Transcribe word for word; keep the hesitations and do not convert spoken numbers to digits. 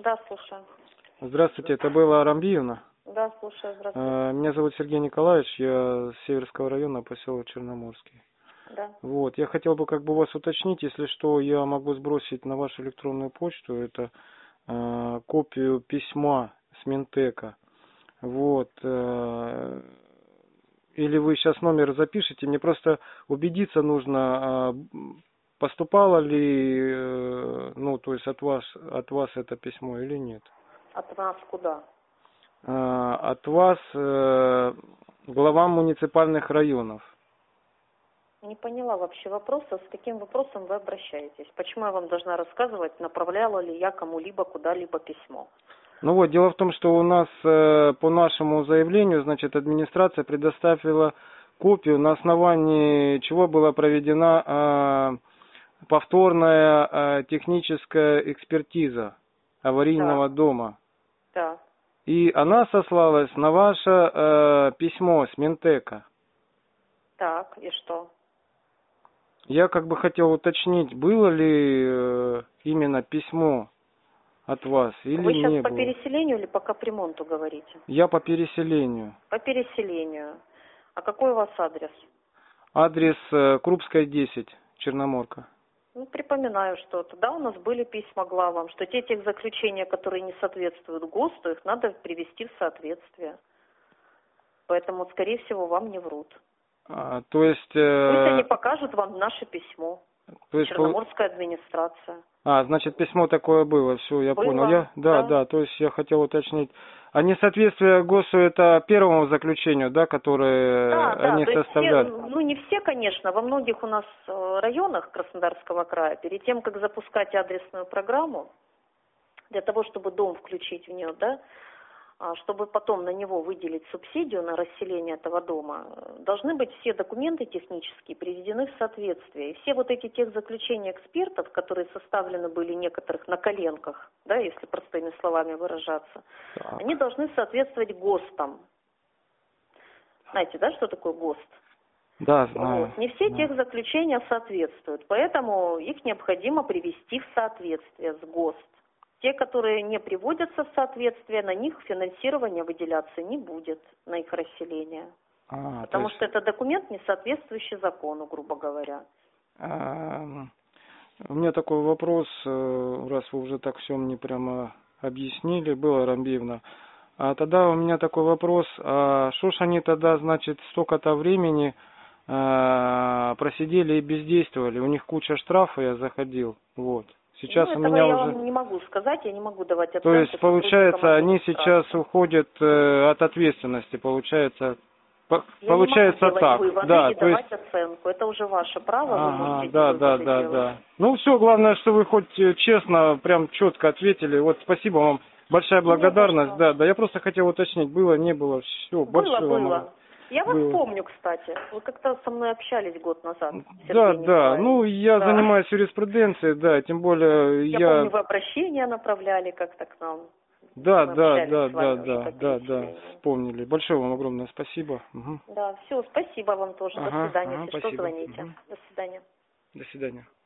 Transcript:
Да, слушаю. Здравствуйте, это Белла Арамбиевна. Да, слушаю, здравствуйте. Меня зовут Сергей Николаевич, я с Северского района, поселок Черноморский. Да. Вот, я хотел бы как бы вас уточнить, если что, я могу сбросить на вашу электронную почту, это э, копию письма с Минтека. Вот, э, или вы сейчас номер запишите, мне просто убедиться нужно, э, поступало ли, э, ну, то есть от вас, от вас это письмо или нет. От нас куда? Э, от вас э, главам муниципальных районов. Не поняла вообще вопроса, с каким вопросом вы обращаетесь. Почему я вам должна рассказывать, направляла ли я кому-либо куда-либо письмо? Ну вот, дело в том, что у нас э, по нашему заявлению, значит, администрация предоставила копию, на основании чего была проведена э, повторная э, техническая экспертиза аварийного Так. дома. Да. И она сослалась на ваше э, письмо с Минтека. Так, и что? Я как бы хотел уточнить, было ли э, именно письмо от вас или Вы сейчас не по было. переселению или по капремонту говорите? Я по переселению. По переселению. А какой у вас адрес? Адрес э, Крупская, десять, Черноморка. Ну, припоминаю, что тогда у нас были письма главам, что те техзаключения, которые не соответствуют ГОСТу, их надо привести в соответствие. Поэтому, скорее всего, вам не врут. А, то есть... Э, Пусть они покажут вам наше письмо. то есть Черноморская администрация. А, значит, письмо такое было, все, я Было, понял. Я, да, да. да, то есть я хотел уточнить. А несоответствие ГОСу это первому заключению, да, которое Да, да, они то есть составляли? все, ну не все, конечно, во многих у нас районах Краснодарского края, перед тем, как запускать адресную программу, для того, чтобы дом включить в нее, да, чтобы потом на него выделить субсидию на расселение этого дома, должны быть все документы технические приведены в соответствие. И все вот эти техзаключения экспертов, которые составлены были некоторых на коленках, да, если простыми словами выражаться, Так. они должны соответствовать ГОСТам. Знаете, да, что такое ГОСТ? Да, знаю. Вот. Не все Да. техзаключения соответствуют, поэтому их необходимо привести в соответствие с ГОСТ. Те, которые не приводятся в соответствие, на них финансирование выделяться не будет, на их расселение. А, Потому есть, что это документ, не соответствующий закону, грубо говоря. А, у меня такой вопрос, раз вы уже так все мне прямо объяснили, Белла Арамбиевна. А тогда у меня такой вопрос, а что ж они тогда, значит, столько-то времени а, просидели и бездействовали? У них куча штрафов, я заходил, вот. Сейчас ну, у этого меня я уже... вам не могу сказать, я не могу давать оценку. То есть, получается, они сейчас уходят э, от ответственности, получается, по, я получается не могу так. выводы Да, и то есть... давать оценку, это уже ваше право, Ага, вы можете да, эти да, выводы да, делать. да. Ну все, главное, что вы хоть честно, прям четко ответили. Вот спасибо вам, большая благодарность. Да, да, я просто хотел уточнить, было, не было, все, Было, большое было. вам. Я вас Было. помню, кстати. Вы как-то со мной общались год назад, Сергей Да, да, Николаевич. ну я Да. занимаюсь юриспруденцией, да, тем более Я, я... помню, вы обращения направляли как-то к нам. Да, Мы да, общались да, с да, вами уже да, по да, да, переселению. вспомнили. Большое вам огромное спасибо. Угу. Да, все, спасибо вам тоже. Ага, До свидания. ага, Если что, спасибо. звоните. Угу. До свидания. До свидания.